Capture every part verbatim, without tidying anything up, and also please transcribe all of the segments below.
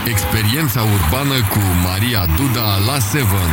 Experiența urbană cu Maria Duda la Seven.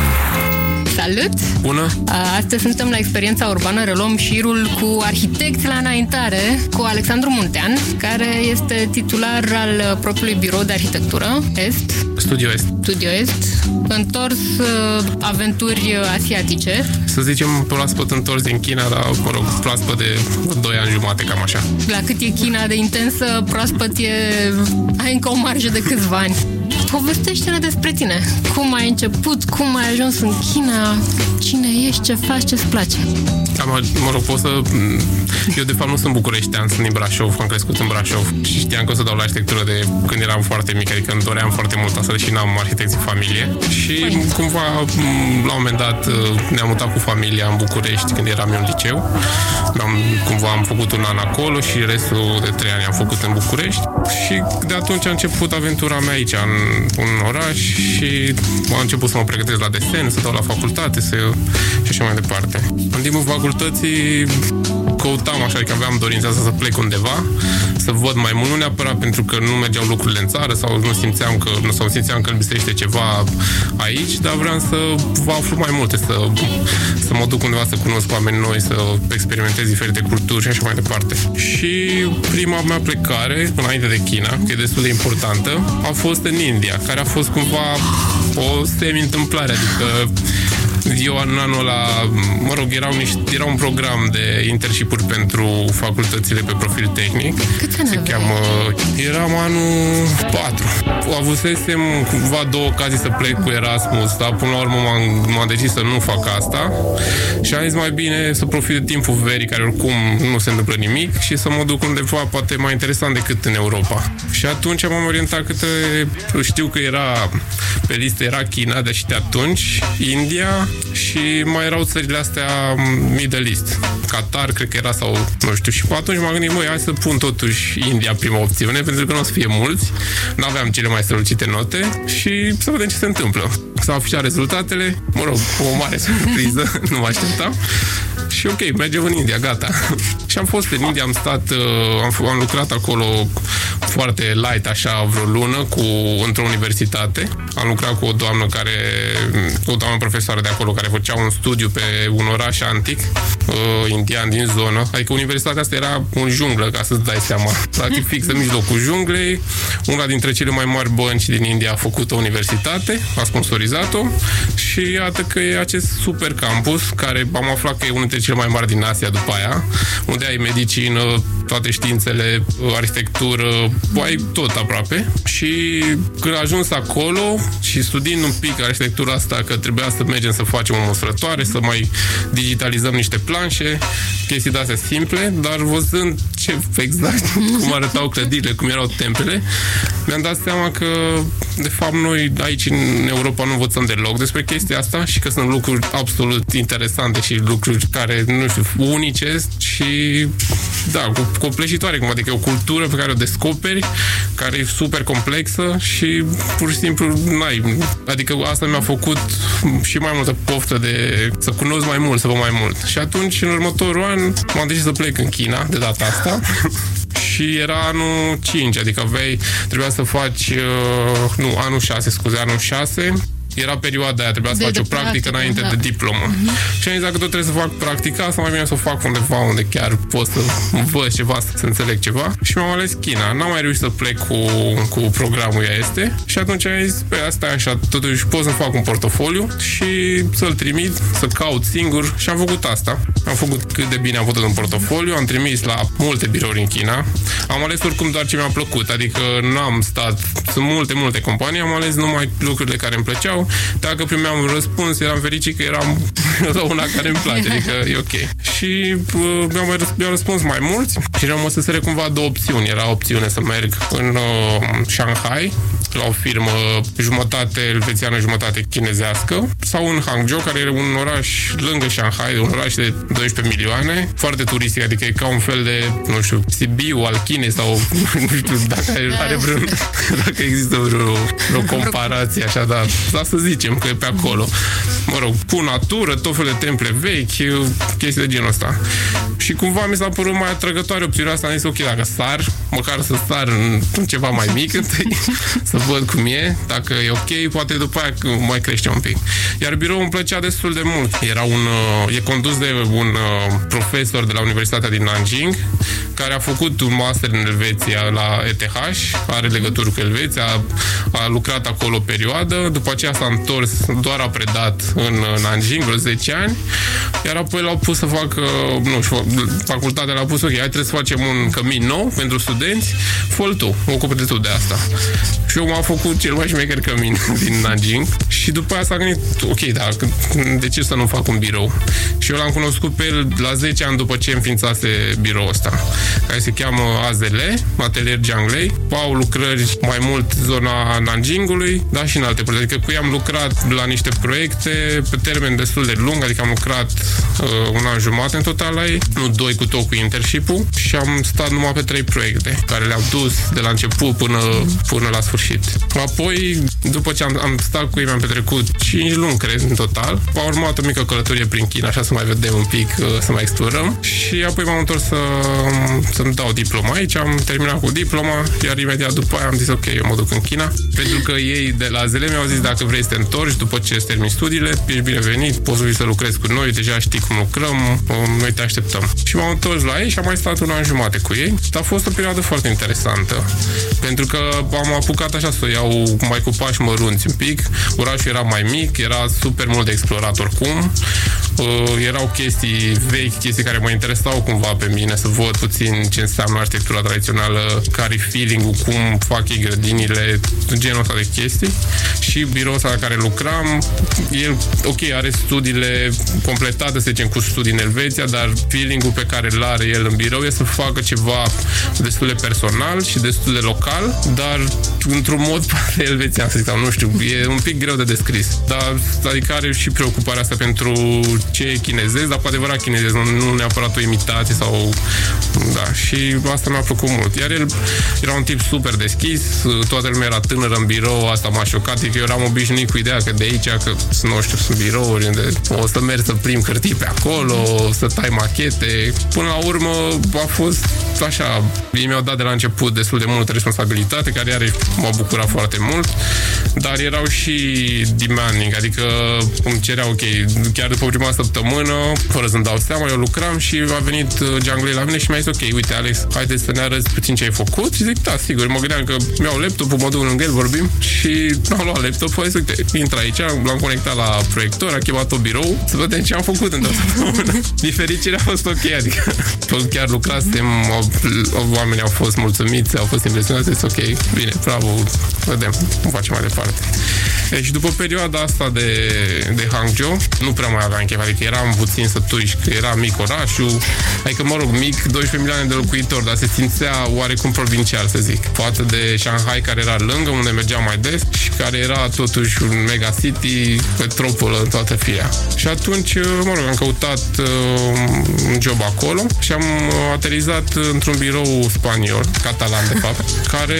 Salut! Bună! Astăzi suntem la Experiența Urbană, reluăm șirul cu arhitecți la înaintare, cu Alexandru Muntean, care este titular al propriului birou de arhitectură, Est. Studio Est. Studio Est. Întors uh, aventuri asiatice. Să zicem proaspăt întors din China, dar, mă rog, proaspăt de doi ani jumate, cam așa. La cât e China de intensă, proaspăt e... ai încă o marjă de câțiva ani. Povestește-ne despre tine. Cum ai început, cum ai ajuns în China, cine ești, ce faci, ce-ți place? Am, mă rog, pot să... Eu, de fapt, nu sunt bucureștean, sunt din Brașov, am crescut în Brașov și știam că o să dau la arhitectură de când eram foarte mic, adică îmi doream foarte mult asta, deși n-am arhitecți în familie. Și Păi. cumva, la un moment dat, ne-am mutat cu familia în București când eram eu în liceu. Am, cumva am făcut un an acolo și restul de trei ani am făcut în București. Și de atunci a început aventura mea aici, în, în oraș, și am început să mă pregătesc la desen, să dau la facultate, să... și așa mai departe. În timpul facultății căutam așa, că aveam dorința asta să plec undeva, să văd mai mult, nu neapărat pentru că nu mergeau lucrurile în țară sau nu simțeam că, nu, sau simțeam că îmi lipsește ceva aici, dar vreau să vă aflu mai multe, să, să mă duc undeva să cunosc oameni noi, să experimentez diferite culturi și așa mai departe. Și prima mea plecare, înainte de China, că e destul de importantă, a fost în India, care a fost cumva o semi-întâmplare, adică eu în anul ăla, mă rog, erau niște, era un program de internship-uri pentru facultățile pe profil tehnic. Câți ani Se aveai? cheamă, eram anul patru. Avusesem cumva două ocazii să plec cu Erasmus, dar până la urmă m-am, m-am decis să nu fac asta și am zis mai bine să profit de timpul verii, care oricum nu se întâmplă nimic, și să mă duc undeva poate mai interesant decât în Europa. Și atunci m-am orientat către, știu că era pe listă, era China, deși de atunci, India și mai erau țările astea Middle East. Qatar, cred că era, sau nu știu. Și atunci m-am gândit, măi, hai să pun totuși India prima opțiune, pentru că nu o să fie mulți. N-aveam cele mai strălucite note și să vedem ce se întâmplă. S-au afișat rezultatele, mă rog, o mare surpriză, nu mă așteptam. Și ok, mergem în India, gata. Și am fost în India, am stat, am, am lucrat acolo foarte light, așa, vreo lună, cu, într-o universitate. Am lucrat cu o doamnă care, o doamnă profesoară de acolo, care făcea un studiu pe un oraș antic, uh, indian din zonă. Adică universitatea asta era un junglă, ca să-ți dai seama. Practic fix în mijlocul junglei. Una dintre cele mai mari bănci din India a făcut o universitate, a sponsorizat-o și iată că e acest super campus, care am aflat că e unul dintre cele mai mari din Asia după aia, unde ai medicină, toate științele, arhitectură, ai tot aproape. Și când am ajuns acolo și studiind un pic arhitectura asta, că trebuia să mergem să facem o măsurătoare, să mai digitalizăm niște planșe, chestii de-astea simple, dar văzând ce exact cum arătau clădirile, cum erau templele, mi-am dat seama că de fapt noi aici în Europa nu învățăm deloc despre chestia asta și că sunt lucruri absolut interesante și lucruri care, nu știu, unice și da, copleșitoare, cum, adică e o cultură pe care o descoperi, care e super complexă și pur și simplu n-ai, adică asta mi-a făcut și mai multă poftă de să cunosc mai mult, să văd mai mult. Și atunci, în următorul an, m-am decis să plec în China, de data asta. Și era anul cinci, adică aveai, trebuia să faci, uh, nu, anul șase, scuze, anul șase. Era perioada aia, trebuia să de, faci de o practică practică, înainte da. de diplomă. Uh-huh. Și am zis, dacă tot trebuie să fac practica, să mai bine să o fac undeva unde chiar pot să văd ceva, să înțeleg ceva. Și mi-am ales China. N-am mai reușit să plec cu, cu programul ea este. Și atunci am zis, pe asta e așa, totuși pot să fac un portofoliu și să-l trimit, să caut singur. Și am făcut asta. Am făcut cât de bine am putut în portofoliu, am trimis la multe birouri în China. Am ales oricum doar ce mi-a plăcut, adică n-am stat, sunt multe, multe companii, am ales numai lucrurile care îmi plăceau. Dacă primeam un răspuns, eram fericit că eram la una care îmi place, adică e ok. Și uh, mi-au, mai, mi-au răspuns mai mulți și rămăseseră cumva două opțiuni. Era opțiune să merg în uh, Shanghai, la o firmă jumătate elvețiană, jumătate chinezească, sau în Hangzhou, care e un oraș lângă Shanghai, un oraș de doisprezece milioane, foarte turistic, adică e ca un fel de, nu știu, Sibiu al Chinei sau nu știu dacă are vreun, dacă există vreo, vreo comparație, așa, dar da, să zicem că e pe acolo. Mă rog, cu natură, tot fel de temple vechi, chestii de genul ăsta. Și cumva mi s-a părut mai atrăgătoare opțiunea asta, am zis, ok, dacă sar, măcar să sar în ceva mai mic întâi, să văd cum e, dacă e ok, poate după aia mai crește un pic. Iar biroul îmi plăcea destul de mult. Era un, e condus de un profesor de la Universitatea din Nanjing, care a făcut un master în Elveția la E T H, are legături cu Elveția, a, a lucrat acolo o perioadă, după aceea s-a întors, doar a predat în Nanjing vreo zece ani, iar apoi l-au pus să facă, nu știu, facultatea l-a pus, ok, hai trebuie să facem un cămin nou pentru studenți, fă-l tu, ocupă-te tu de asta. Și eu m-am făcut cel mai șmecher cămin din Nanjing și după aia s-a gândit, ok, da, de ce să nu fac un birou? Și eu l-am cunoscut pe el la zece ani după ce înființase biroul ăsta, care se cheamă A Z L, Atelier Jianglei. Au lucrări mai mult zona Nanjingului, dar și în alte părți. Adică cu ei am lucrat la niște proiecte pe termen destul de lung, adică am lucrat uh, un an jumate în total la ei, nu doi cu tot cu internship-ul, și am stat numai pe trei proiecte, care le-am dus de la început până, până la sfârșit. Apoi, după ce am, am stat cu ei, mi-am petrecut cinci luni, cred, în total. A urmat o mică călătorie prin China, așa să mai vedem un pic, uh, să mai explorăm. Și apoi m-am întors să, să-mi dau diploma aici, am terminat cu diploma, iar imediat după aia am zis, ok, eu mă duc în China, pentru că ei de la A Z L mi-au zis, dacă vrei să te întorci după ce îți termini studiile, ești binevenit, poți să vii să lucrezi cu noi, deja știi cum lucrăm, noi te așteptăm. Și m-am întors la ei și am mai stat un an jumate cu ei. A fost o perioadă foarte interesantă, pentru că am apucat așa să o iau mai cu pași mărunți un pic, orașul era mai mic, era super mult de explorat oricum, uh, erau chestii vechi, chestii care mă interesau cumva pe mine, să văd puțin ce înseamnă arhitectura tradițională, care-i feeling-ul, cum fac ei grădinile, genul ăsta de chestii. Și biroul ăsta la care lucram, el, ok, are studiile completate, să zicem, cu studii în Elveția, dar feeling-ul pe care îl are el în birou e să facă ceva destul de personal și destul de local, dar într-un mod poate elvețian, să zic, sau nu știu, e un pic greu de descris. Dar, adică are și preocuparea asta pentru ce e chinezesc, dar cu adevărat chinezesc, nu, nu neapărat o imitație sau... Da, și asta mi-a plăcut mult. Iar el era un tip super deschis, toată lumea era tânără în birou, asta m-a șocat, că eu eram obișnuit cu ideea că de aici, că nu știu, sunt birouri unde o să merg să prim hârtii pe acolo, să tai machete. Până la urmă a fost așa, ei mi-au dat de la început destul de multă responsabilitate, care iar m-a bucurat foarte mult, dar erau și demanding, adică îmi cerea, ok, chiar după prima săptămână, fără să-mi dau seama, eu lucram și a venit Jianglei la mine și mi-a zis, ok, uite Alex, haideți să ne arăți puțin ce ai făcut. Și zic, da, sigur, mă gândeam că mi-au laptopul, mă duc lângă el, vorbim și am luat laptopul, hai să uite, intră aici, l-am conectat la proiector, a chemat-o birou, să vedem ce am făcut într-o săptămână. Diferițele a fost ok, adică chiar lucrasem, oamenii au fost mulțumiți, au fost impresionați, zis, ok, bine, bravo, vedem cum facem mai departe. E, și după perioada asta de, de Hangzhou, nu prea mai aveam chef, adică eram puțin sătuși, că era mic orașul, adică, mă rog, mic, doisprezece milioane de locuitori, dar se simțea oarecum provincial, să zic, față de Shanghai, care era lângă, unde mergeam mai des și care era totuși un mega city, metropolă în toată firea. Și atunci, mă rog, am căutat uh, un job acolo și am aterizat într-un birou spaniol, catalan, de fapt, care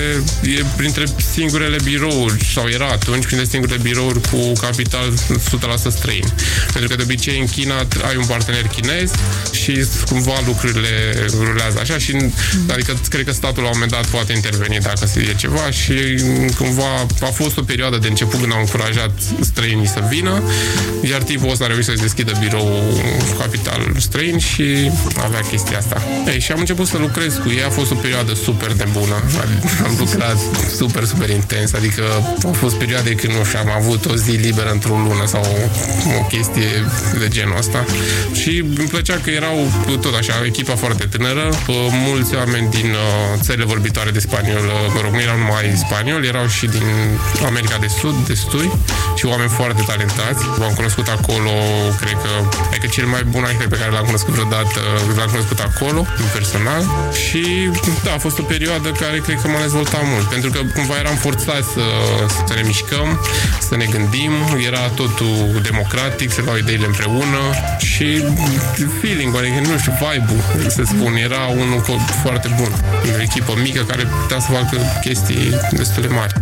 e printre singurele birouri, sau era atunci, printre singurele birouri cu capital o sută la sută străin. Pentru că de obicei în China ai un partener chinez și cumva lucrurile rulează așa și adică cred că statul la un moment dat poate interveni dacă se e ceva și cumva a fost o perioadă de început când au încurajat străinii să vină, iar tipul ăsta a reușit să-și deschidă birou capital străin și avea chestia asta. Ei, și am început să lucrez cu ei, a fost o perioadă super de bună. Am lucrat super, super intens, adică au fost perioade când nu știu, am avut o zi liberă într-o lună sau o, o chestie de genul ăsta. Și îmi plăcea că erau tot așa, echipa foarte tânără, mulți oameni din uh, țările vorbitoare de spaniolă, mă rog, nu erau numai spanioli, erau și din America de Sud, destui, și oameni foarte talentați. V-am cunoscut acolo, cred că, adică cel mai bun arhitect pe care l-am cunoscut vreodată, l-am cunoscut acolo, în personal. Și da, a fost o perioadă care cred că m-a dezvoltat mult, pentru că cumva eram forțați să, să ne mișcăm, să ne gândim, era totul democratic, se luau ideile împreună și feeling, adică nu știu, vibe-ul, să spun, era unul foarte bun. O echipă mică care putea să facă chestii destul de mari.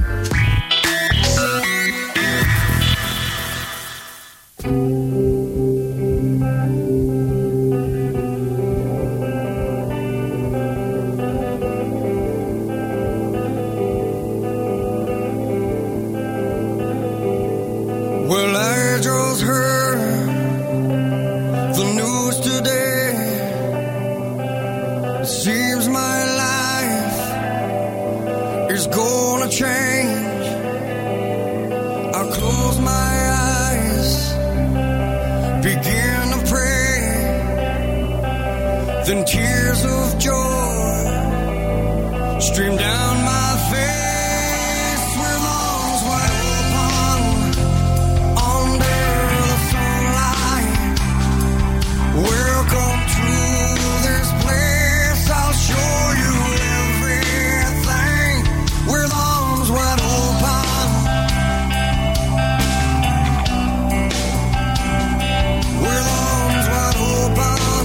wanna change. I close my eyes, begin to pray, then tears of joy stream down my face. With arms wide open under the sunlight, welcome to this place. I'll show you everything. With arms wide open, with arms wide open.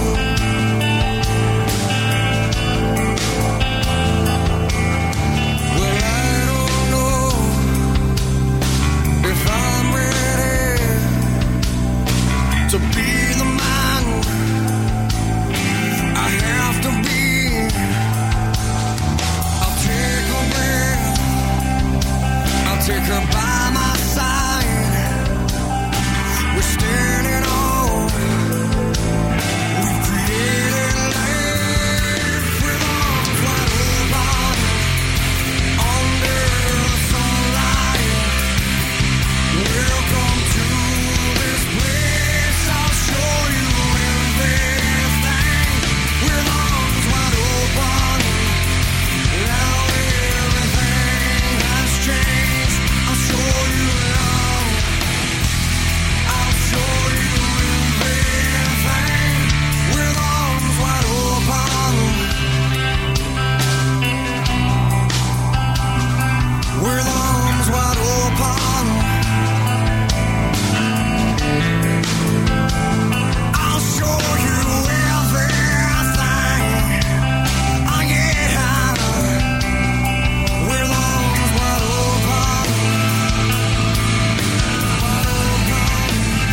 Well, I don't know if I'm ready to be the man I have to be. I'll take a breath, I'll take her by my side. We're standing on, we've created life. With arms wide open under the sunlight, welcome to this place. I'll show you everything. With arms wide open, now everything has changed. I'll show you love, I'll show you everything. With arms wide open, with arms wide open, I'll show you everything. Oh yeah, with arms wide open, wide open.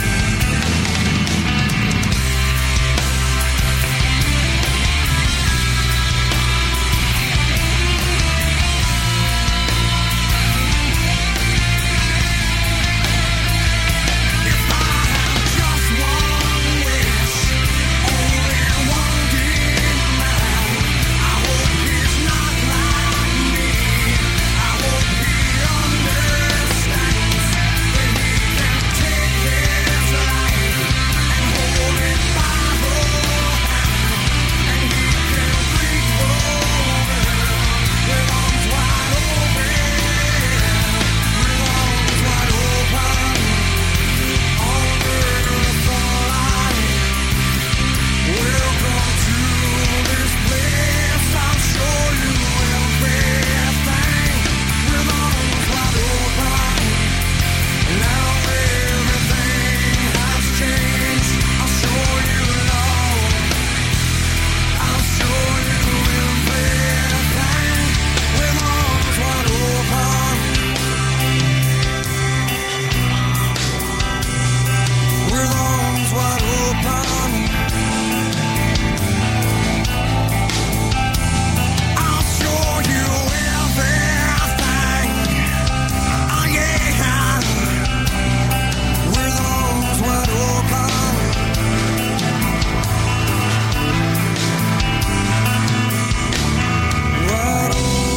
If I had just one wish, only one demand, I hope he's not like me. I hope he understands that he can take his life and hold it by the hand, and he can reach for the world with arms wide open, with arms wide open under the sunlight. Welcome to this place. I'll show you everything. With arms wide open, now everything has changed. I'll show you love, I'll show you everything. With arms wide open, with arms wide open, I'll show you everything. Oh yeah, with arms wide open, wide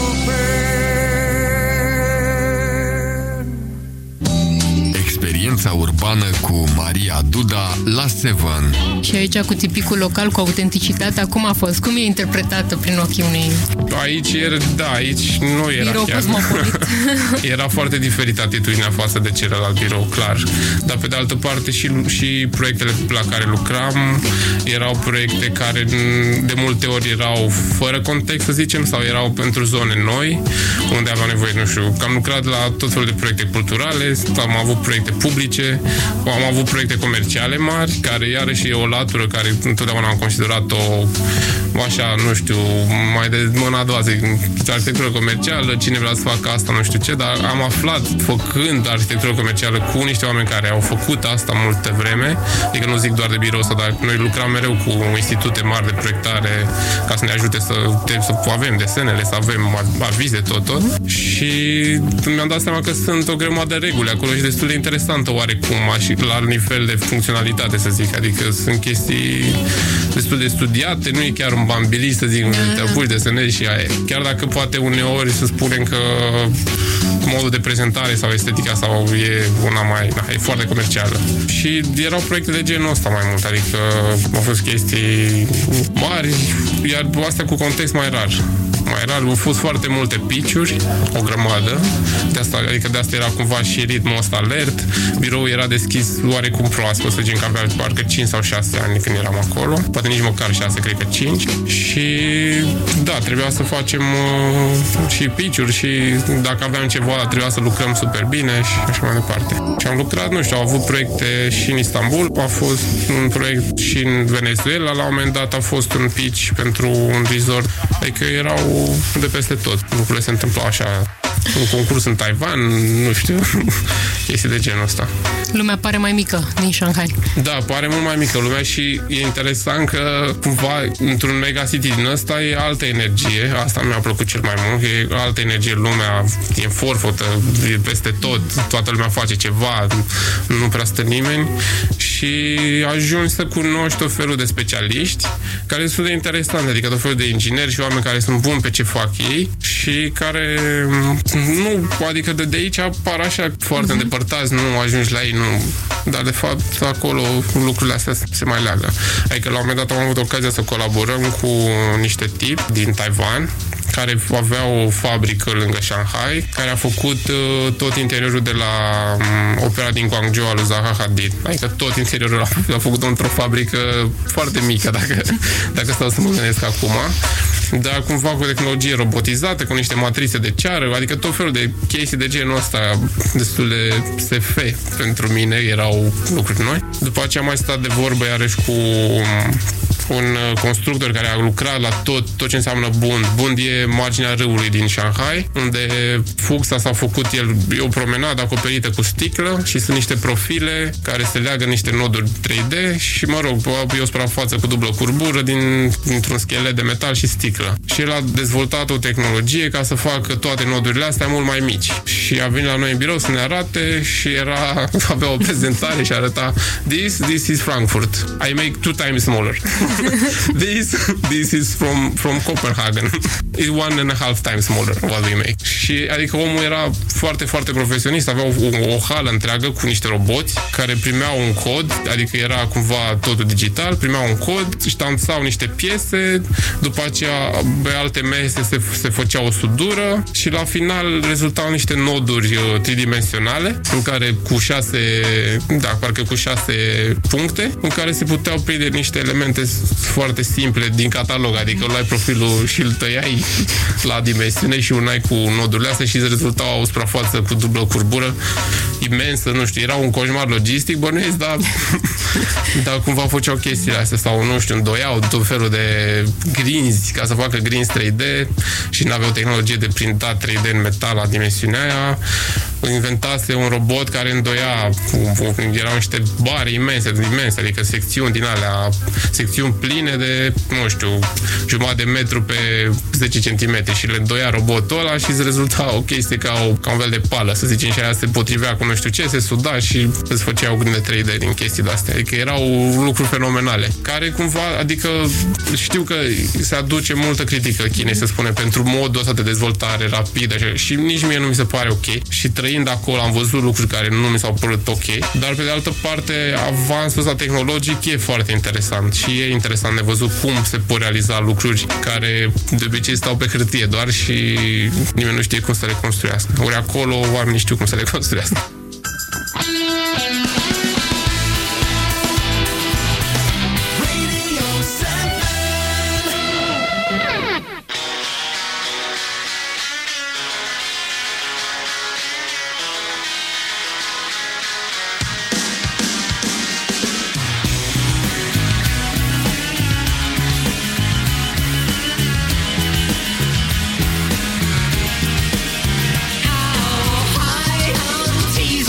open. Experiența urbană cu Maria Duda la Seven. Și aici cu tipicul local, cu autenticitatea, cum a fost? Cum e interpretată prin ochii unui Aici era, da, aici nu era birou chiar. cosmopolit? Era foarte diferită atitudinea față de celălalt birou, clar. Dar pe de altă parte și, și proiectele la care lucram erau proiecte care de multe ori erau fără context, să zicem, sau erau pentru zone noi, unde aveam nevoie, nu știu, că am lucrat la tot felul de proiecte culturale, am avut proiecte publice, am avut proiecte comerciale mari, care iarăși e o latură care întotdeauna am considerat-o așa, nu știu, mai de mâna a doua, zic, arhitectură comercială, cine vrea să facă asta, nu știu ce, dar am aflat, făcând arhitectură comercială cu niște oameni care au făcut asta multă vreme, adică nu zic doar de birou ăsta, dar noi lucram mereu cu institute mari de proiectare ca să ne ajute să, să avem desenele, să avem avize, tot, tot. Și mi-am dat seama că sunt o grămadă de reguli acolo și destul de interesantă o oarecum la nivel de funcționalitate, să zic. Adică sunt chestii destul de studiate, nu e chiar un bambilist, să zic, te apuci de sânezi și aia. Chiar dacă poate uneori să spunem că modul de prezentare sau estetica sau e una mai, na, e foarte comercială. Și erau proiecte de genul ăsta mai mult, adică au fost chestii mari, iar astea cu context mai rar. Mai rar, au fost foarte multe pitch-uri, o grămadă, de asta, adică de asta era cumva și ritmul ăsta alert, biroul era deschis oarecum proaspăt, să zicem că avea parcă cinci sau șase ani când eram acolo, poate nici măcar șase, cred că cinci, și da, trebuia să facem uh, și pitch-uri și dacă aveam ceva, trebuia să lucrăm super bine și așa mai departe. Și am lucrat, nu știu, au avut proiecte și în Istanbul, a fost un proiect și în Venezuela, la un moment dat a fost un pitch pentru un resort, adică erau de peste tot. Lucrurile se întâmplau așa. Un concurs în Taiwan, nu știu, chestii de genul ăsta. Lumea pare mai mică din Shanghai. Da, pare mult mai mică lumea și e interesant că cumva într-un megacity din ăsta e altă energie. Asta mi-a plăcut cel mai mult. E altă energie, lumea e forfotă, e peste tot, toată lumea face ceva, nu prea stă nimeni și ajungi să cunoști tot felul de specialiști care sunt de interesante, adică tot felul de ingineri și oameni care sunt buni pe ce fac ei și care nu, adică de, de aici apar așa foarte uh-huh. îndepărtați, nu ajungi la ei, nu. Dar de fapt acolo lucrurile astea se mai leagă. Adică la un moment dat am avut ocazia să colaborăm cu niște tipi din Taiwan care aveau o fabrică lângă Shanghai, care a făcut uh, tot interiorul de la um, opera din Guangzhou al lui Zaha Hadid. Adică tot interiorul l-a, l-a făcut într-o fabrică foarte mică, dacă, dacă stau să mă gândesc acum. Dar cumva cu tehnologie robotizată, cu niște matrițe de ceară, adică tot felul de chestii de genul ăsta destul de S F pentru mine, erau lucruri noi. După aceea am mai stat de vorbă iarăși cu un constructor care a lucrat la tot, tot ce înseamnă Bund. Bund e marginea râului din Shanghai, unde Fuxa s-a făcut el, e o promenadă acoperită cu sticlă și sunt niște profile care se leagă niște noduri trei D și, mă rog, e o suprafață cu dublă curbură din, dintr-un schelet de metal și sticlă. Și el a dezvoltat o tehnologie ca să facă toate nodurile astea mult mai mici. Și a venit la noi în birou să ne arate și era, avea o prezentare și arăta This, this is Frankfurt. I make two times smaller. this, this is from, from Copenhagen. It's one and a half times smaller what we make. Și adică omul era foarte, foarte profesionist, avea o, o, o hală întreagă cu niște roboți care primeau un cod, adică era cumva totul digital, primeau un cod, ștanțau niște piese, după aceea pe alte mese se, se făcea o sudură și la final rezultau niște noduri tridimensionale în care cu șase, da, parcă cu șase puncte, în care se puteau prinde niște elemente foarte simple din catalog, adică luai profilul și îl tăiai la dimensiune și unai cu nodurile astea și îți rezultau o suprafață cu dublă curbură imensă, nu știu, era un coșmar logistic, bănuiesc, dar, dar cumva făceau chestiile astea sau, nu știu, îndoiau tot felul de grinzi ca să facă grinzi trei D și n-aveau tehnologie de printat trei D în metal la dimensiunea aia. Inventase un robot care îndoia, erau niște bare imense, imense, adică secțiuni din alea, secțiuni pline de, nu știu, jumătate de metru pe zece centimetri și le îndoia robotul ăla și îți rezulta o chestie ca, o, ca un fel de pală, să zicem, și aia se potrivea cu nu știu ce, se suda și îți făcea o grindă trei D din chestii de-astea. Adică erau lucruri fenomenale, care cumva, adică știu că se aduce multă critică Chinei, se spune, pentru modul ăsta de dezvoltare rapidă și nici mie nu mi se pare ok. Și trăind acolo am văzut lucruri care nu mi s-au părut ok, dar pe de altă parte avansul ăsta tehnologic e foarte interesant și e interesant de văzut cum se pot realiza lucruri care de obicei stau pe hârtie doar și nimeni nu știe cum să le construiască. Ori acolo oamenii știu cum să le construiască. How high on teasing.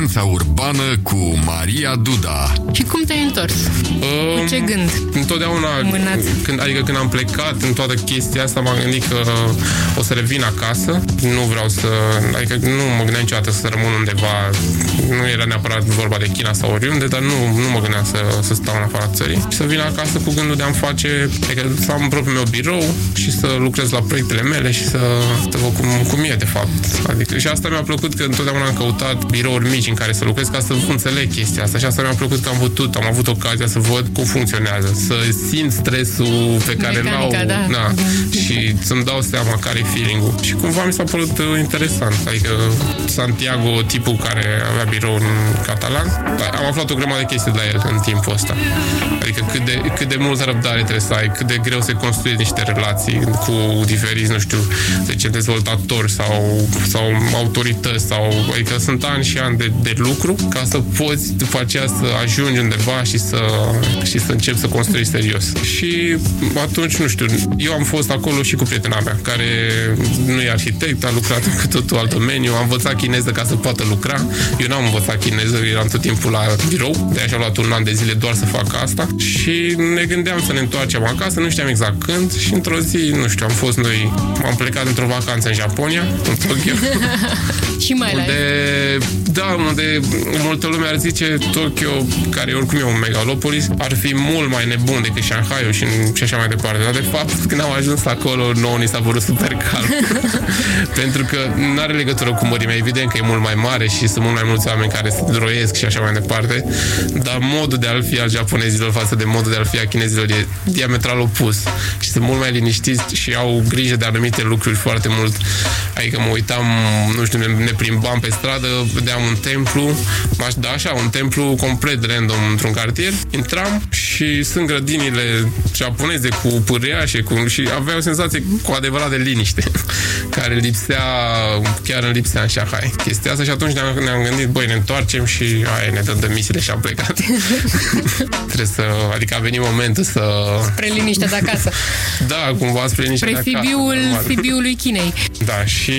Viața urbană cu Maria Duda. Și cum te-ai întors? Um, Cu ce gând? Întotdeauna, când, adică când am plecat în toată chestia asta, m-am gândit că o să revin acasă. Nu vreau să... Adică nu mă gândeam niciodată să rămân undeva. Nu era neapărat vorba de China sau oriunde, dar nu, nu mă gândeam să, să stau în afara țării. Și să vin acasă cu gândul de a-mi face... Adică să am propriul meu birou și să lucrez la proiectele mele și să, să văd cum, cum e, de fapt. Adică, și asta mi-a plăcut, că întotdeauna am căutat birouri mici în care să lucrez ca să înțeleg chestia asta. Și asta mi-a plăcut că am putut, am avut ocazia să văd cum funcționează, să simt stresul pe care l-au, da. Da, și să-mi dau seama care e feeling-ul. Și cumva mi s-a părut interesant. Adică Santiago, tipul care avea birou în catalan, am aflat o grămadă de chestii de la el în timpul ăsta. Adică cât de, cât de multă răbdare trebuie să ai, cât de greu să construiești niște relații cu diferiți, nu știu, să zicem, dezvoltatori sau, sau autorități, sau, adică sunt ani și ani de, de lucru ca să poți după aceea să ajungi undeva și să, și să începi să construiești serios. Și atunci, nu știu, eu am fost acolo și cu prietena mea, care nu e arhitect, a lucrat în totul alt domeniu, am învățat chineză ca să poată lucra. Eu n-am învățat chineză, eram tot timpul la birou, de așa a luat un an de zile doar să fac asta și ne gândeam să ne întoarcem acasă, nu știam exact când și într-o zi, nu știu, am fost noi, am plecat într-o vacanță în Japonia, în Tokyo. Și mai unde, da, unde multă lume ar zice Tokyo, care oricum e un megalopolis, ar fi mult mai nebun decât Shanghai-ul și, și așa mai departe. Dar de fapt, când am ajuns acolo, nouă ni s-a părut super calm. Pentru că nu are legătură cu mărimea. Evident că e mult mai mare și sunt mult mai mulți oameni care se droiesc și așa mai departe. Dar modul de a-l fi al japonezilor față de modul de a-l fi al chinezilor e diametral opus. Și sunt mult mai liniștiți și au grijă de anumite lucruri foarte mult. Adică mă uitam, nu știu, ne, ne plimbam pe stradă, vedeam un templu, da, așa, un templu complet random într-un cartier. Intram și sunt grădinile japoneze cu pâriașe cu, și avea o senzație cu adevărat de liniște care lipsea, chiar în lipsea în Shanghai chestia asta. Și atunci ne-am, ne-am gândit, băi, ne întoarcem și aia, ne dăm demisiile și am plecat. Trebuie să, adică a venit momentul să... Spre liniște de acasă. Da, cumva spre liniște de acasă. Spre Sibiul, Sibiului Chinei. Da, și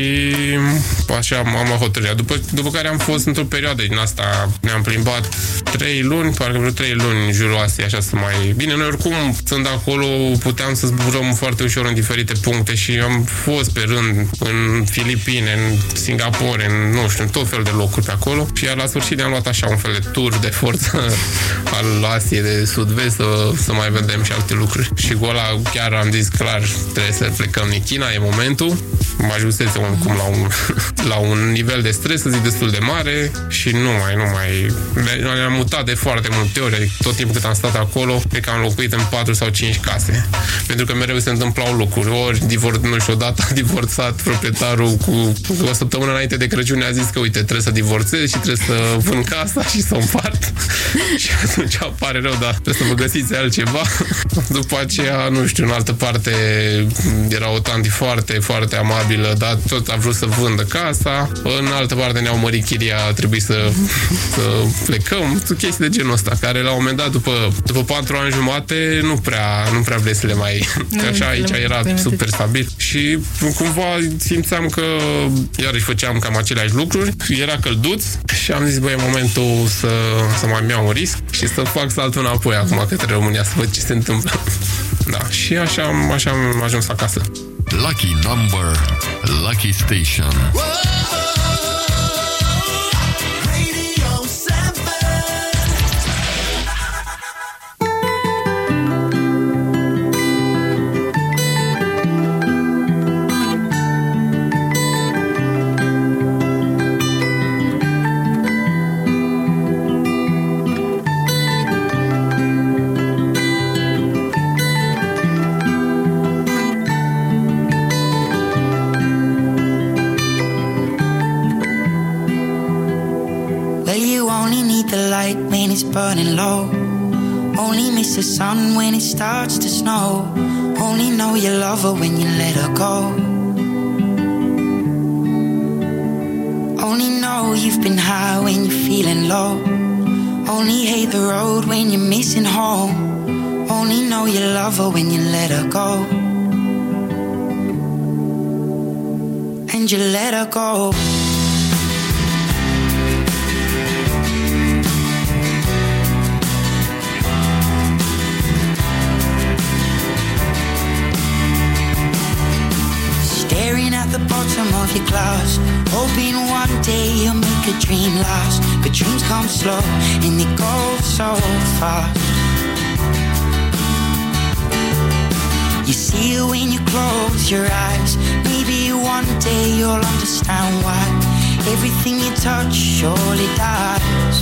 așa am luat hotărârea. După, după care am fost într-o perioadă din asta, ne-am plimbat trei luni, parcă vreo trei luni în jurul Asiei, așa să mai... Bine, noi oricum, stând acolo, puteam să zburăm foarte ușor în diferite puncte și am fost pe rând în Filipine, în Singapore, în, nu știu, în tot felul de locuri pe acolo. Și iar la sfârșit ne-am luat așa un fel de tur de forță al Asiei de sud-vest să, să mai vedem și alte lucruri. Și cu ăla chiar am zis clar, trebuie să plecăm din China, e momentul. Mă ajunsese oricum la un, la un nivel de stres, să zic, destul de mare și nu mai, nu mai... Ne-am mutat de foarte multe ori, adică tot timpul cât am stat acolo, cred că am locuit în patru sau cinci case. Pentru că mereu se întâmplau lucruri. Ori, divor, nu știu, odată a divorțat proprietarul cu o săptămână înainte de Crăciun, a zis că, uite, trebuie să divorțez și trebuie să vând casa și să o împart. Și atunci apare rău, dar trebuie să vă găsiți altceva. După aceea, nu știu, în altă parte era o tanti foarte, foarte amabilă, dar tot a vrut să vândă casa. În altă parte ne-au mărit chiria, a trebuit să, să plecăm. Chestii de genul ăsta, care la un moment dat, după, după patru ani jumate, nu prea, nu prea vrei să le mai... Că așa aici era super stabil. Și cumva simțeam că iarăși făceam cam aceleași lucruri. Era călduț și am zis, băi, e momentul să, să mai iau un risc și să fac saltul înapoi acum către România, să văd ce se întâmplă. Da, și așa, așa am ajuns acasă. Lucky Number, Lucky Station. Burning low, only miss the sun when it starts to snow. Only know you love her when you let her go. Only know you've been high when you're feeling low. Only hate the road when you're missing home. Only know you love her when you let her go. And you let her go. of your class. Hoping one day you'll make a dream last. But dreams come slow and they go so fast. You see it when you close your eyes. Maybe one day you'll understand why everything you touch surely dies.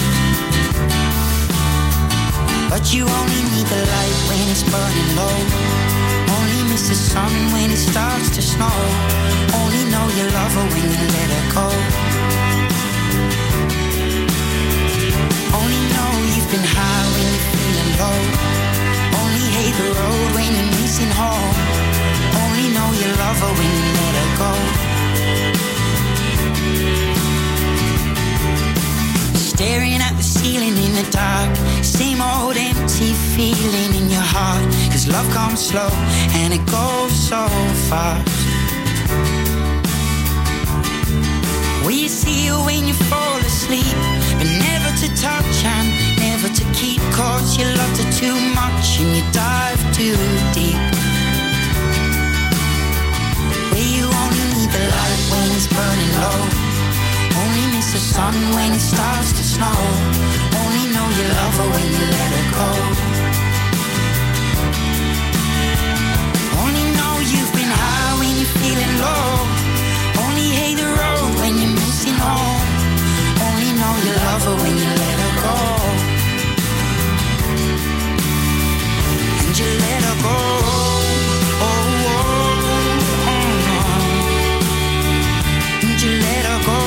But you only need the light when it's burning low. Only miss the sun when it starts to snow. Only know you love her when you let her go. Only know you've been high when you're feeling low. Only hate the road when you're missing home. Only know you love her when you let her go. Staring at the ceiling in the dark. Same old empty feeling in your heart. Cause love comes slow and it goes so fast. Will you see you when you fall asleep? But never to touch and never to keep. Cause you loved her too much and you dive too deep. Where you only need the light when it's burning low. Only miss the sun when it starts to snow. Only know you love her when you let her go. Only know you've been high when you're feeling low. Only hate the road when you're missing home. Only know you love her when you let her go. And you let her go. Oh, oh, oh, oh. And you let her go.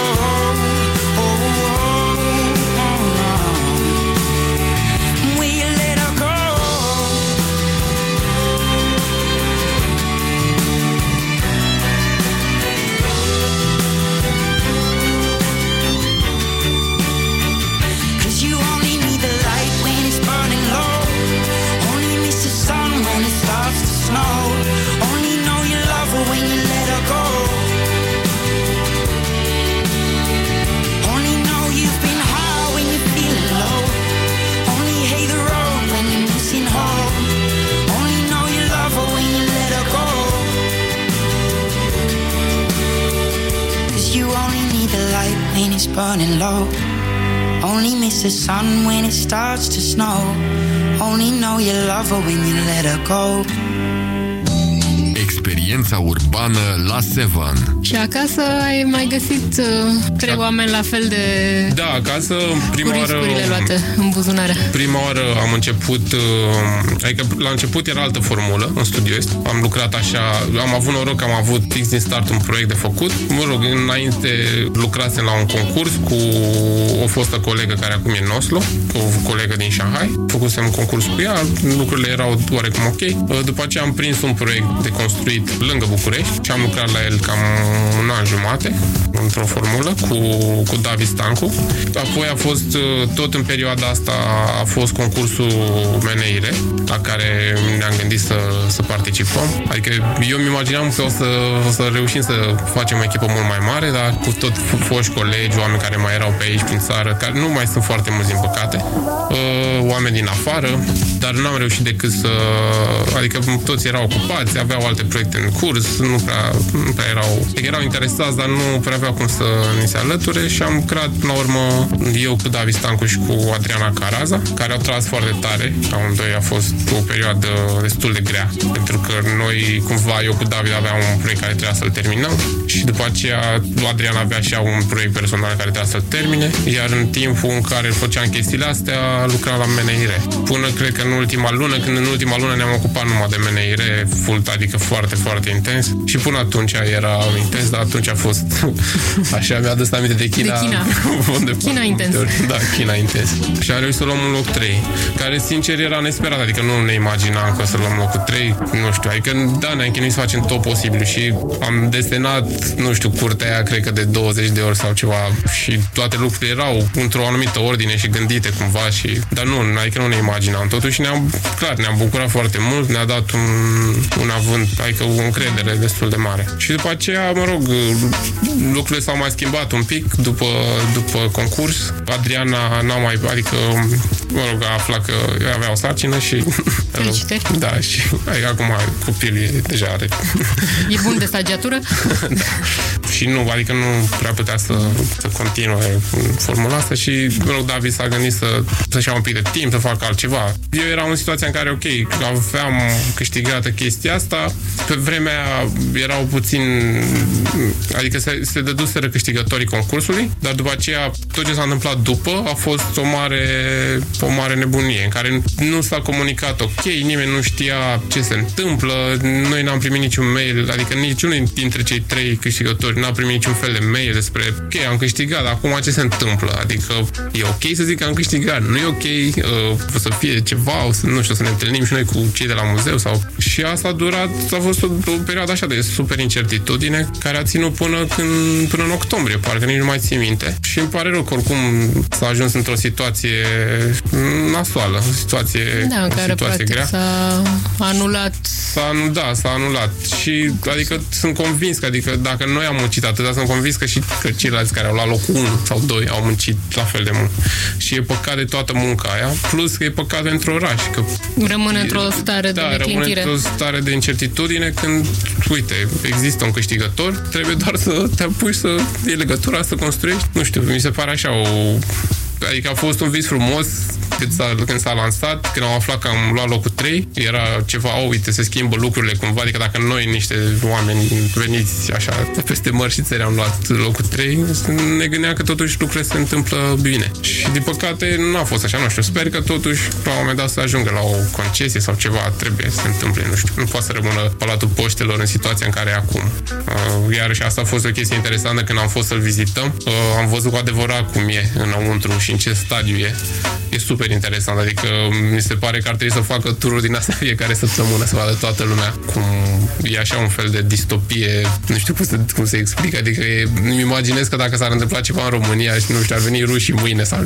Only know you love her when you let her go. Only know you've been high when you're feeling low. Only hate the road when you're missing home. Only know you love her when you let her go. Cause you only need the light when it's burning low. Only miss the sun when it starts to snow. Only know you love her when you let her go. Experiența urbană la Sevan. Și acasă ai mai găsit uh, trei oameni la fel de... Da, acasă prima cu oară... riscurile luate în buzunare. Prima oară am început... Uh, adică la început era altă formulă în Studio Est. Am lucrat așa... Am avut noroc că am avut fix din start un proiect de făcut. Mă rog, înainte lucrasem la un concurs cu o fostă colegă care acum e în Oslo, o colegă din Shanghai. Făcusem un concurs cu ea, lucrurile erau oarecum ok. După aceea am prins un proiect de construit lângă București și am lucrat la el cam un an jumate, într-o formulă, cu, cu David Stancu. Apoi a fost, tot în perioada asta, a fost concursul Meneire, la care ne-am gândit să, să participăm. Adică eu îmi imaginam că o să, o să reușim să facem o echipă mult mai mare, dar cu tot foști colegi, oameni care mai erau pe aici, prin țară, care nu mai sunt foarte mulți, din păcate, oameni din afară, dar n-am reușit decât să... Adică toți erau ocupați, aveau alte proiecte în curs, nu prea, nu prea erau... Adică erau interesați, dar nu prea aveau cum să ni se alăture și am creat, la urmă, eu cu David Stancu și cu Adriana Caraza, care au tras foarte tare. Amândoi a fost o perioadă destul de grea, pentru că noi, cumva, eu cu David aveam un proiect care trebuia să-l terminăm și după aceea Adriana avea și ea un proiect personal care trebuia să-l termine, iar în timpul în care făceam chestiile astea, lucram la Meneire. Până, cred că în ultima lună, când în ultima lună ne-am ocupat numai de Meneire, full, adică foarte, foarte intens. Și până atunci era intens, dar atunci a fost așa, mi-a adus aminte de China. De China. de China intens. Da, China intens. Și am reușit să luăm un loc trei, care sincer era nesperat, adică nu ne imaginam că să luăm locul trei, nu știu, adică da, ne-am chinuit să facem tot posibil și am desenat, nu știu, curtea aia, cred că de douăzeci de ori sau ceva și toate lucrurile erau într-o anumită ordine și gândite cumva și, dar nu, adică nu ne imaginam. Totuși ne-am, clar, ne-am bucurat foarte mult, ne-a dat un, un avânt, adică o încredere destul de mare. Și după aceea, mă rog, lucrurile s-au mai schimbat un pic după, după concurs. Adriana n-a mai, adică, mă rog, a aflat că avea o sarcină și... Felicitări. Da, și adică, acum copilul deja are... E bun de stagiatură? Da. și nu, adică nu prea putea să, să continue formula asta și, mă rog, David s-a gândit să, să-și ia un pic de timp, să facă altceva. Eu eram în situația în care, ok, aveam câștigată chestia asta, pe vremea erau puțin, adică se, se dăduseră câștigătorii concursului, dar după aceea tot ce s-a întâmplat după a fost o mare, o mare nebunie, în care nu s-a comunicat ok, nimeni nu știa ce se întâmplă, noi n-am primit niciun mail, adică niciunul dintre cei trei câștigători n-a primit niciun fel de mail despre ok, am câștigat, dar acum ce se întâmplă? Adică e ok să zic că am câștigat, nu e ok uh, să fie ceva, o să, nu știu, să ne întâlnim și noi cu cei de la muzeu sau... Și asta a durat, a fost o, o perioadă așa de super incertitudine care a ținut până, când, până în octombrie, parcă nici nu mai țin minte. Și îmi pare rău că oricum s-a ajuns într-o situație nasoală, o situație, da, în o care situație grea. s-a anulat. S-a, da, s-a anulat. Și adică sunt convins că adică dacă noi am muncit atât, sunt convins că și că ceilalți care au luat locul unu sau doi au muncit la fel de mult. Și e păcat de toată munca aia, plus că e păcat pentru oraș. Că rămâne e, într-o stare da, de neclintire. rămâne într-o stare de incertitudine când, uite, există un câștigător, trebuie doar să te apuci să iei legătura, să construiești. Nu știu, mi se pare așa o... Adică a fost un vis frumos când s-a, când s-a lansat, când am aflat că am luat locul trei, era ceva, oh, uite, se schimbă lucrurile cumva, adică dacă noi, niște oameni veniți așa peste mări și țări, am luat locul trei, ne gândeam că totuși lucrurile se întâmplă bine. Și din păcate nu a fost așa, nu știu, sper că totuși la un moment dat să ajungă la o concesie sau ceva, trebuie să se întâmple, nu știu, nu poate să rămână Palatul Poștelor în situația în care e acum. Uh, iar și asta a fost o chestie interesantă când am fost să-l vizităm, uh, am văzut cu adevărat cum e înăuntru și în ce stadiu e. E super interesant, adică mi se pare că ar trebui să facă tururi din astea fiecare săptămână, să vadă toată lumea cum e așa un fel de distopie, nu știu cum să, cum să explic, adică e, îmi imaginez că dacă s-ar întâmpla ceva în România și nu știu, ar veni rușii mâine sau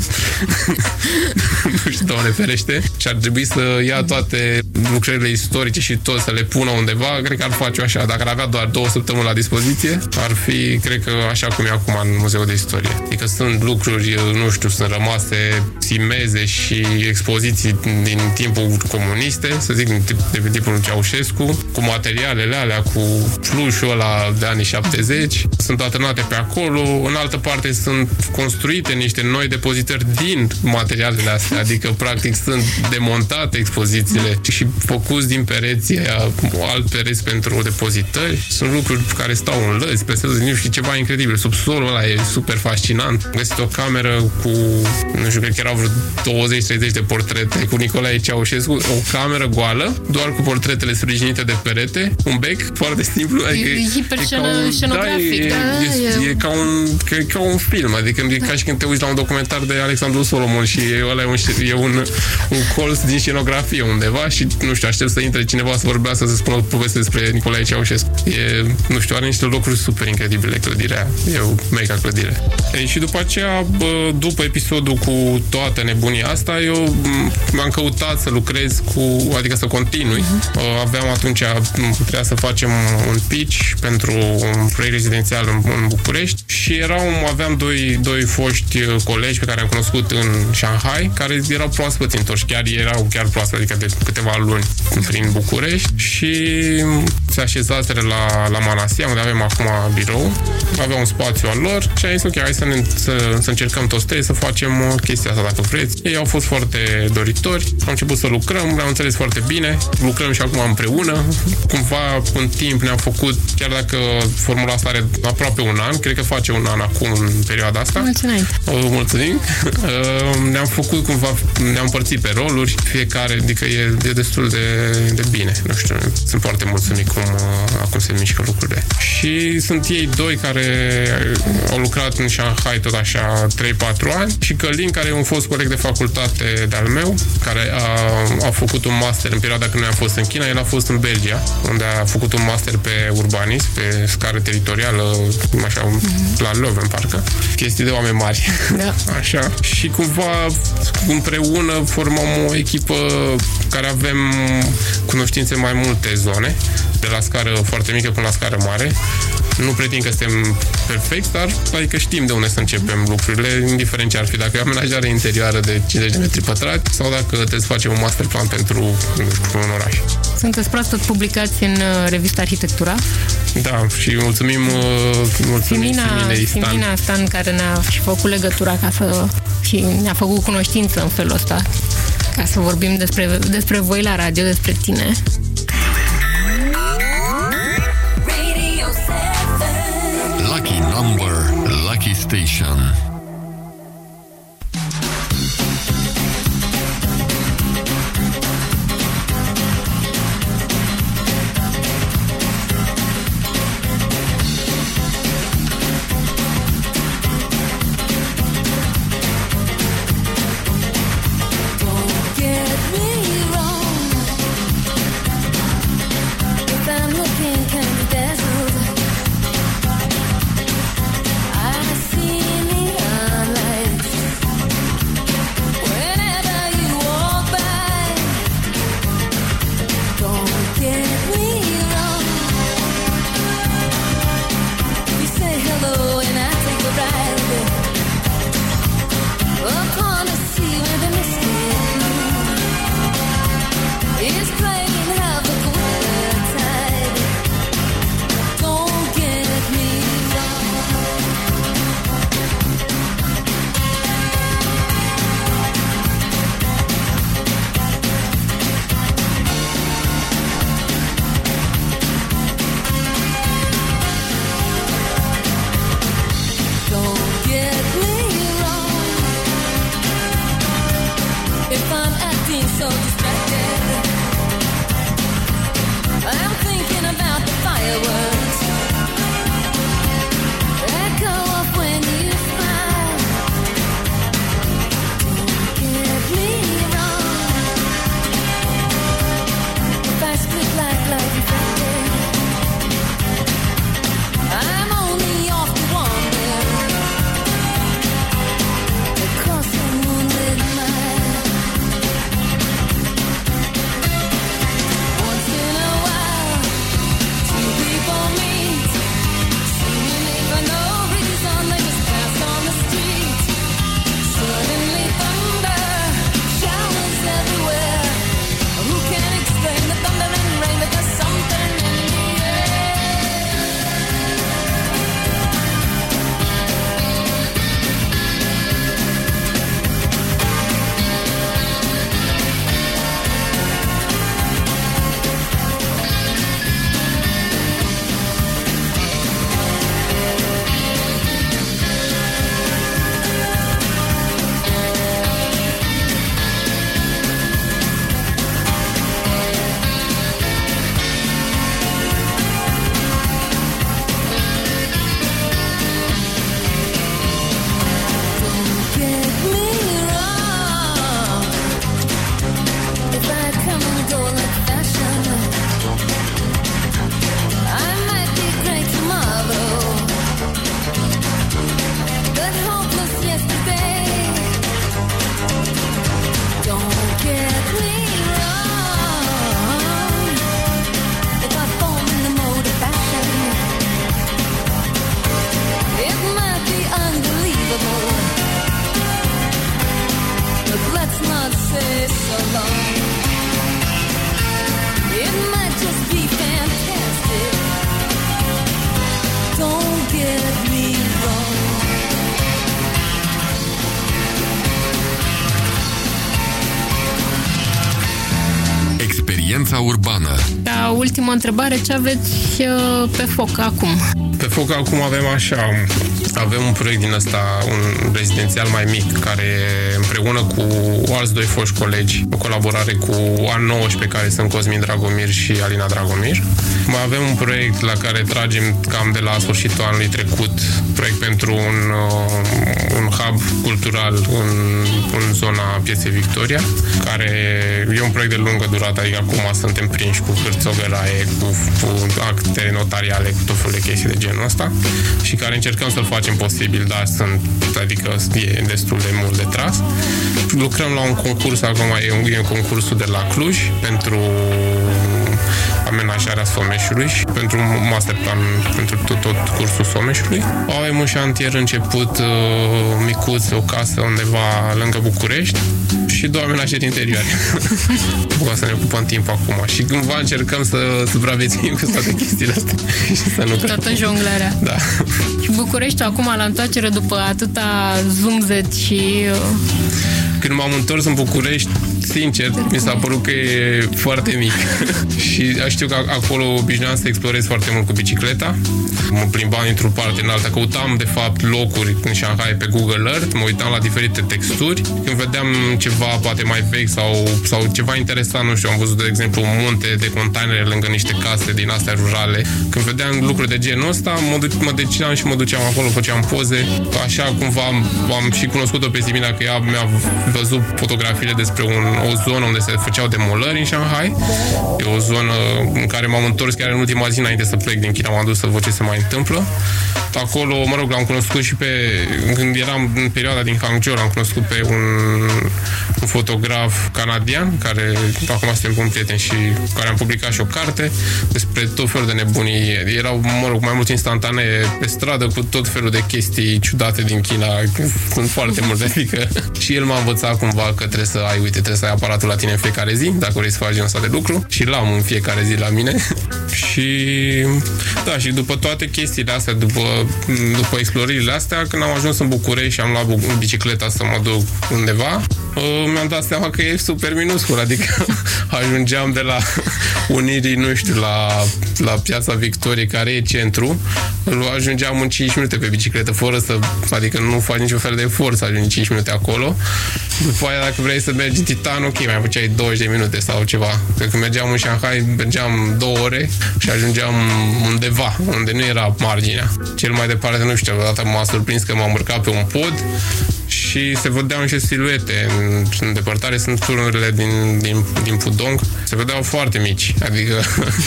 nu știu, Doamne ferește, și ar trebui să ia toate lucrările istorice și tot să le pună undeva, cred că ar face așa, dacă ar avea doar două săptămâni la dispoziție, ar fi, cred că așa cum e acum în Muzeul de Istorie. Adică sunt lucruri, nu știu, sunt rămase simeze și expoziții din timpul comuniste, să zic, de pe timpul lui Ceaușescu, cu materialele alea, cu flușul ăla de anii șaptezeci, sunt atârnate pe acolo, în altă parte sunt construite niște noi depozitări din materialele astea, adică practic sunt demontate expozițiile și făcuți din pereții aia, alt pereți pentru depozitări, sunt lucruri care stau în lăzi, peste nu știu, ceva incredibil, subsolul ăla e super fascinant, am găsit o cameră cu, nu știu, cred că erau vreo douăzeci treizeci de portrete cu Nicolae Ceaușescu, o cameră goală, doar cu portretele sprijinite de perete, un bec foarte simplu, adică e hiperscenografic, da, da, e, e, e, ca un, e ca un film, adică e ca și când te uiți la un documentar de Alexandru Solomon și ăla e un, e un, un colț din scenografie undeva și, nu știu, aștept să intre cineva să vorbească, să spună o poveste despre Nicolae Ceaușescu. E, nu știu, are niște locuri super incredibile clădirea, e o mega clădire. E, și după aceea, bă, după episodul cu toată nebunia asta, eu m-am căutat să lucrez cu, adică să continui. Uh-huh. Aveam atunci, trebuia să facem un pitch pentru un proiect rezidențial în, în București și erau, aveam doi, doi foști colegi pe care am cunoscut în Shanghai, care erau proaspăți întorși, chiar erau chiar proaspăți, adică de câteva luni prin București și se așezaseră la, la Manasia, unde avem acum birou, aveau un spațiu al lor și am zis, ok, hai să, ne, să, să încercăm toți trei să facem chestia asta, dacă vreți. Ei au fost foarte doritori, am început să lucrăm, le-am înțeles foarte bine, lucrăm și acum împreună. Cumva, în timp ne-am făcut, chiar dacă formula asta are aproape un an, cred că face un an acum în perioada asta. Mulțumim! Mulțumim! Ne-am făcut cumva, ne-am împărțit pe roluri, fiecare, adică e, e destul de, de bine, nu știu, sunt foarte mulțumit cum acum se mișcă lucrurile. Și sunt ei doi care au lucrat în Shanghai tot așa trei patru ani și Călin, care e un fost coleg de facultate de-al meu, care a, a făcut un master în perioada când noi am fost în China, el a fost în Belgia, unde a făcut un master pe urbanism, pe scară teritorială, așa, mm-hmm. la Leuven, parcă. Chestii de oameni mari. Da. Așa. Și cumva împreună formăm o echipă care avem cunoștințe mai multe zone, de la scară foarte mică până la scară mare. Nu pretind că suntem perfecti, dar adică știm de unde să începem lucrurile, indiferent ce ar fi. Dacă e o amenajare interioară de cincizeci de metri pătrați sau dacă trebuie să facem un master plan pentru un oraș. Sunteți proaspăt publicați în uh, revista Arhitectura. Da, și mulțumim, uh, mulțumim Simina, Siminei Stan. Simina Stan, care ne-a și făcut legătura ca să, și ne-a făcut cunoștință în felul ăsta, ca să vorbim despre, despre voi la radio, despre tine. Lucky number, lucky station. Experiența urbană. Da, ultima întrebare, ce aveți uh, pe foc acum? Pe foc acum avem așa, avem un proiect din ăsta, un rezidențial mai mic, care împreună cu alți doi foști colegi, o colaborare cu A nouăsprezece, care sunt Cosmin Dragomir și Alina Dragomir. Mai avem un proiect la care tragem cam de la sfârșitul anului trecut, proiect pentru un, uh, un hub cultural în, în zona Pieței Victoria, care e un proiect de lungă durată, adică acum suntem prinși cu hârțogăraie, cu, cu acte notariale, cu tot felul de chestii de genul ăsta și care încercăm să-l facem posibil, dar sunt, adică e destul de mult de tras. Lucrăm la un concurs, acum e, un, e concursul de la Cluj pentru amenajarea Someșului și pentru masterplan pentru tot, tot cursul Someșului. Avem un șantier început uh, micuț, o casă undeva lângă București și două amenajări interioare. Ca să ne ocupăm timp acum. Și cândva încercăm să supraviețuim cu toate chestiile astea. Și să nu Toată jonglarea. Da. Și Bucureștiul acum la întoarcere după atâta zumzet și... Când m-am întors în București, sincer, mi s-a părut că e foarte mic. Și știu că acolo obișnuiam să explorez foarte mult cu bicicleta. Mă plimbam dintr-o parte în alta, căutam de fapt locuri în Shanghai pe Google Earth, mă uitam la diferite texturi. Când vedeam ceva poate mai vechi sau, sau ceva interesant, nu știu, am văzut de exemplu un munte de containere lângă niște case din astea rurale. Când vedeam lucruri de genul ăsta, mă, mă decideam și mă duceam acolo, făceam poze. Așa cumva am, am și cunoscut-o pe Simina, că ea mi-a văzut fotografiile despre un, o zonă unde se făceau demolări în Shanghai. E o zonă în care m-am întors chiar în ultima zi înainte să plec din China, m-am dus să văd ce se mai întâmplă. Acolo, mă rog, l-am cunoscut și pe... Când eram în perioada din Hangzhou, l-am cunoscut pe un, un fotograf canadian, care acum suntem buni prieteni și care am publicat și o carte despre tot felul de nebunii. Erau, mă rog, mai mulți instantanee pe stradă cu tot felul de chestii ciudate din China. Sunt foarte multe, adică și el m-a învățat cumva că trebuie să ai, uite, trebuie să ai aparatul la tine în fiecare zi, dacă vrei să faci genul ăsta de lucru. Și l-am în fiecare zi la mine. Și da, și după toate chestiile astea, după, după explorările astea, când am ajuns în București și am luat bicicleta să mă duc undeva, mi-am dat seama că e super minuscul, adică ajungeam de la Unirii, nu știu, la, la Piața Victoriei, care e centru, ajungeam în cinci minute pe bicicletă, fără să, adică nu faci niciun fel de efort să ajungi cinci minute acolo. După aia, dacă vrei să mergi în Titan, ok, mai făceai douăzeci de minute sau ceva. Că când mergeam în Shanghai, mergeam două ore și ajungeam undeva, unde nu era marginea. Cel mai departe, nu știu, odată m-a surprins că m-am urcat pe un pod și se vedeau niște siluete în, în depărtare, sunt turunurile din, din, din Pudong, se vedeau foarte mici, adică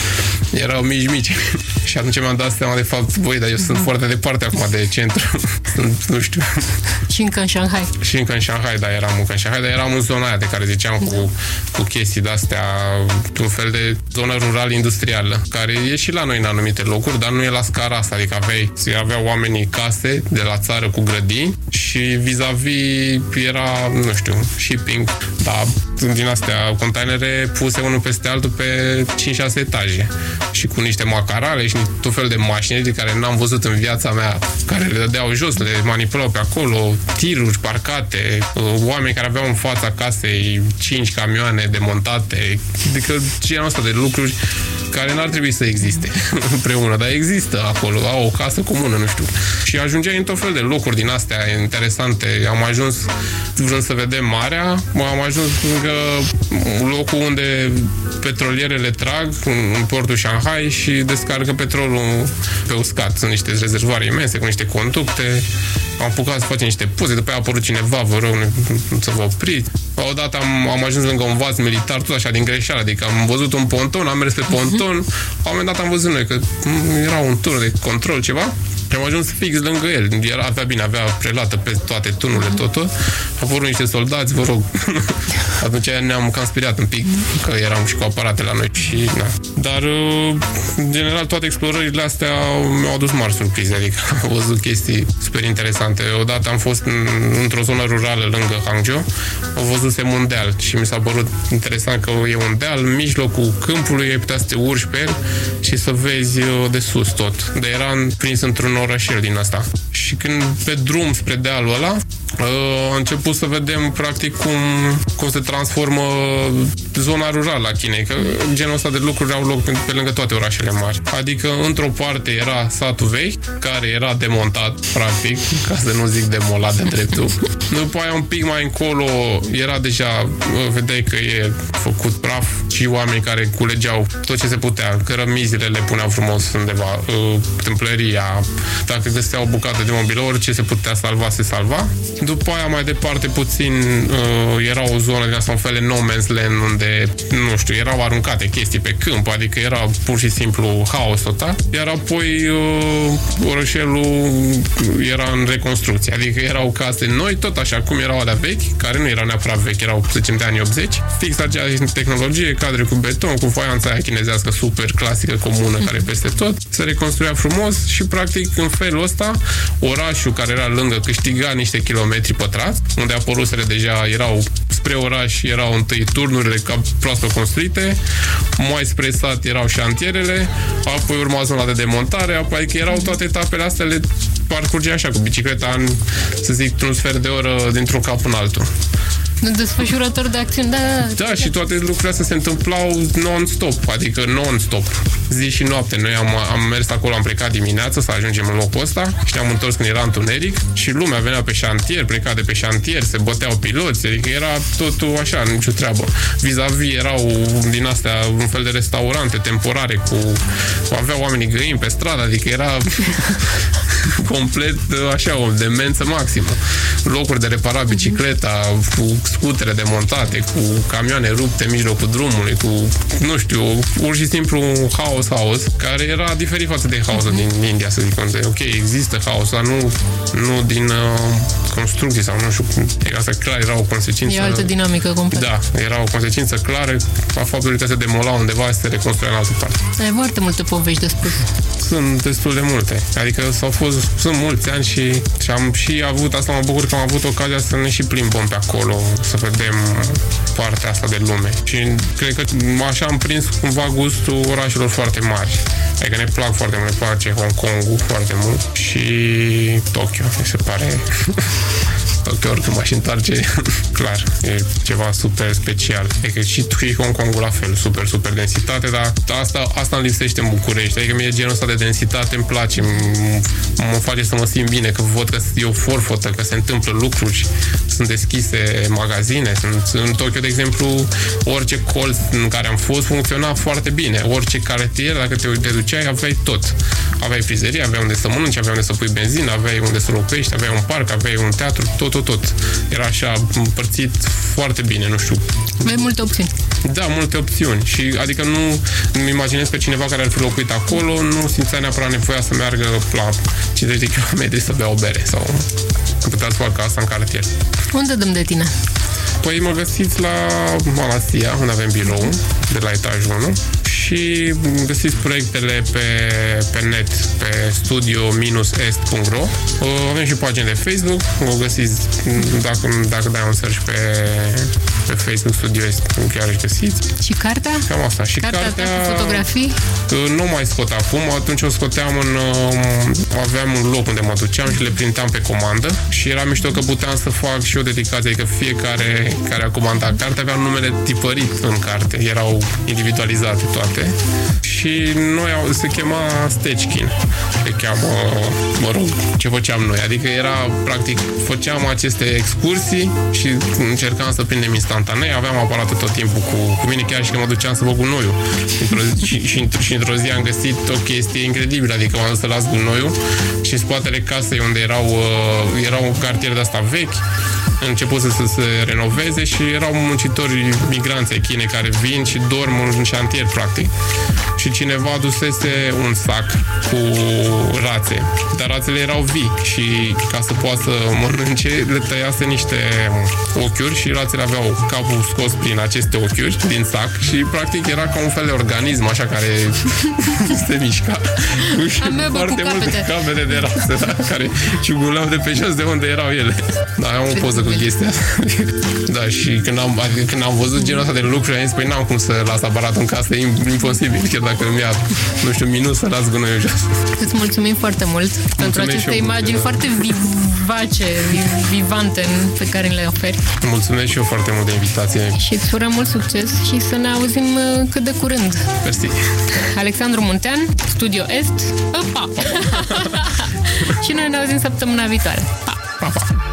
erau mici-mici. Și atunci mi-am dat seama de fapt, băi, dar eu sunt foarte departe acum de centru, sunt, nu știu. Și încă în Shanghai. Și încă în Shanghai, da, eram încă în Shanghai, dar eram în zona aia de care ziceam cu, cu chestii de-astea, un fel de zonă rural-industrială, care e și la noi în anumite locuri, dar nu e la scara asta, adică aveai, aveau oamenii case de la țară cu grădini și vis-a-vis era, nu știu, shipping, da, din astea, containere puse unul peste altul pe cinci șase etaje și cu niște macarale și tot fel de mașini de care n-am văzut în viața mea, care le dădeau jos, le manipulau pe acolo, tiruri parcate, oameni care aveau în fața casei cinci camioane demontate, adică genul ăsta de lucruri care n-ar trebui să existe împreună, dar există acolo, au o casă comună, nu știu. Și ajungeai în tot fel de locuri din astea interesante. Am ajuns vrând să vedem marea, am ajuns lângă locul unde petrolierele trag, în portul Shanghai, și descarcă petrolul pe uscat. Sunt niște rezervoare imense cu niște conducte. Am apucat să facem niște poze, după aia a apărut cineva, vă rog, să vă opriți. Odată am, am ajuns lângă un vas militar, tot așa, din greșeală, adică am văzut un ponton, am mers pe ponton, la un moment dat am văzut noi că era un tur de control, ceva, și am ajuns fix lângă el. Era, avea bine, avea prelată pe toate tunurile, totul. Au apărut niște soldați, vă rog. Atunci ne-am cam speriat un pic, că eram și cu aparate la noi și, na. Dar, în general, toate explorările astea mi-au adus mari surprize, adică am văzut chestii super interesante. Odată am fost în, într-o zonă rurală lângă Hangzhou, am văzusem un deal și mi s-a părut interesant că e un deal în mijlocul câmpului, ai putea să te urci pe el și să vezi de sus tot. Dar eram prins într-un orășel din asta. Și când pe drum spre dealul ăla, a început să vedem practic cum, cum se transformă zona rurală a Chinei, că genul ăsta de lucruri au loc pe, pe lângă toate orașele mari. Adică într-o parte era satul vechi, care era demontat practic, ca să nu zic demolat de dreptul. După aia un pic mai încolo era deja, vedeai că e făcut praf și oameni care culegeau tot ce se putea, cărămizile le puneau frumos undeva, tâmplăria, dacă găseau o bucată de mobilă, orice se putea salva, se salva. După aia, mai departe puțin, uh, era o zonă din asta, un fel de no man's land, unde, nu știu, erau aruncate chestii pe câmp, adică era pur și simplu haos total. Iar apoi uh, orășelul era în reconstrucție, adică erau case noi, tot așa cum erau alea vechi, care nu erau neapărat vechi, erau, să zicem, de anii optzeci. Fix aceeași tehnologie, cadre cu beton, cu faianța aia chinezească super clasică, comună, care e peste tot. Se reconstruia frumos și, practic, în felul ăsta, orașul care era lângă câștiga niște kilometri pătrați, unde apăruseră deja, erau spre oraș, erau întâi turnurile ca proaspăt construite, mai spre sat erau șantierele, apoi urma zona de demontare, apoi adică erau toate etapele astea, le parcurgea așa cu bicicleta în, să zic, un sfert de oră dintr-un cap în altul. Desfășurător de acțiuni, da, da. Da, și toate lucrurile astea se întâmplau non-stop, adică non-stop, zi și noapte. Noi am, am mers acolo, am plecat dimineața să ajungem în locul ăsta și ne-am întors când era întuneric și lumea venea pe șantier, pleca de pe șantier, se băteau piloți, adică era totul așa, nicio treabă. Vis-a-vis erau din astea un fel de restaurante temporare cu... aveau oamenii găini pe stradă, adică era complet așa, o demență maximă. Locuri de reparat bicicleta, cu scutere demontate, cu camioane rupte în mijlocul drumului, cu, nu știu, pur și simplu un haos, haos, care era diferit față de haosul din India, să zic, unde, ok, există haos, dar nu, nu din uh, construcții sau nu știu, asta clar era o consecință. E altă dinamică complet. Da, era o consecință clară a faptului că se demola undeva și se reconstruia în altă parte. Ai foarte multe povești de spus. Sunt destul de multe. Adică s-au fost, sunt mulți ani și, și am și avut, asta mă bucur că am avut ocazia să ne și plimbăm pe acolo, să vedem partea asta de lume. Și cred că așa am prins cumva gustul orașelor foarte mari. Adică ne plac foarte mult, ne place Hong Kong-ul foarte mult și Tokyo, mi se pare. Tokyo, oricând m-aș întoarce, clar, e ceva super special. Adică și, și Hong Kong-ul la fel, super, super densitate, dar asta, asta îmi lipsește în București. Adică mie genul ăsta de densitate îmi place, mă face să mă simt bine, că văd că e o forfotă, că se întâmplă lucruri, sunt deschise magazine. Sunt, în Tokyo, de exemplu, orice colț în care am fost funcționa foarte bine. Orice cartier, dacă te, te duceai, aveai tot. Aveai frizerie, aveai unde să mănânci, aveai unde să pui benzină, aveai unde să locuiești, aveai un parc, aveai un teatru, tot, tot, tot. Era așa împărțit foarte bine, nu știu. Aveai multe opțiuni. Da, multe opțiuni. Și adică nu îmi imaginez pe cineva care ar fi locuit acolo, nu simțea neapărat nevoia să meargă la cincizeci de kilometri să bea o bere sau putea să facă asta în cartier. Unde dăm de tine? Păi mă găsiți la Malasia, unde avem birou, de la etajul unu, și găsiți proiectele pe, pe net, pe studio est punct ro. Avem și pagina de Facebook, o găsiți, dacă, dacă dai un search pe, pe Facebook Studio Est, chiar își găsiți. Și cartea? Cam asta. Și cartea, cartea ta cu fotografii? Nu mai scot acum, atunci o scoteam în... aveam un loc unde mă duceam și le printam pe comandă și era mișto că puteam să fac și o dedicație, adică fiecare care a comandat cartea avea numele tipărit în carte, erau individualizate toate și noi se chema Stechkin, se cheamă, mă rog, ce făceam noi, adică era practic, făceam aceste excursii și încercam să prindem instantanee, aveam aparatul tot timpul cu, cu mine, chiar și că mă duceam să văd gunoiul și, și, și într-o zi am găsit o chestie incredibilă, adică m-am dus să las gunoiul și în spatele casei unde erau, era un cartier de asta vechi, început să, să se renoveze și erau muncitori migranți ai Chinei care vin și dorm în șantier, practic. Și cineva adusese un sac cu rațe, dar rațele erau vii și ca să poată să mănânce, le tăiase niște ochiuri și rațele aveau capul scos prin aceste ochiuri din sac și practic era ca un fel de organism așa care se mișca. Amebă foarte cu multe capete. capete de rațe, da, care ciuguleau de pe jos de unde erau ele. Da, am o poză cu chestia asta. Da, și când am, adică când am văzut genul ăsta de lucruri, am zis, păi n-am cum să las aparatul în casă, e imposibil, chiar dacă îmi ia, nu știu, minut să las gunoiul jos. Îți mulțumim foarte mult pentru Mulțumesc aceste și eu, imagini da. foarte vivace, vivante pe care le oferi. Mulțumesc și eu foarte mult de invitație. Și îți urăm mult succes și să ne auzim uh, cât de curând. Mersi. Alexandru Muntean, Studio Est. Pa! Și noi ne auzim săptămâna viitoare. Pa! Pa, pa.